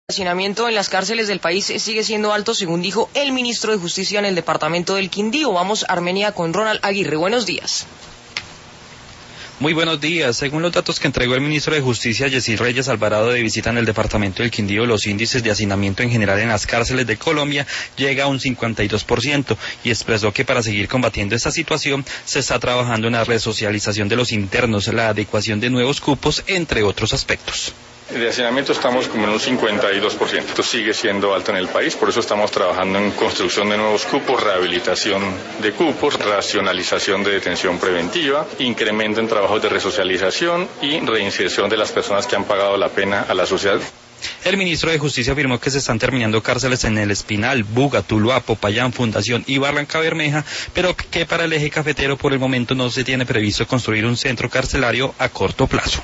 El hacinamiento en las cárceles del país sigue siendo alto, según dijo el ministro de Justicia en el departamento del Quindío. Vamos a Armenia con Ronald Aguirre. Buenos días. Muy buenos días. Según los datos que entregó el ministro de Justicia, Yesid Reyes Alvarado, de visita en el departamento del Quindío, los índices de hacinamiento en general en las cárceles de Colombia llega a un 52%, y expresó que para seguir combatiendo esta situación se está trabajando en la resocialización de los internos, la adecuación de nuevos cupos, entre otros aspectos. De hacinamiento estamos como en un 52%, esto sigue siendo alto en el país, por eso estamos trabajando en construcción de nuevos cupos, rehabilitación de cupos, racionalización de detención preventiva, incremento en trabajos de resocialización y reinserción de las personas que han pagado la pena a la sociedad. El ministro de Justicia afirmó que se están terminando cárceles en El Espinal, Buga, Tuluá, Popayán, Fundación y Barranca Bermeja, pero que para el eje cafetero por el momento no se tiene previsto construir un centro carcelario a corto plazo.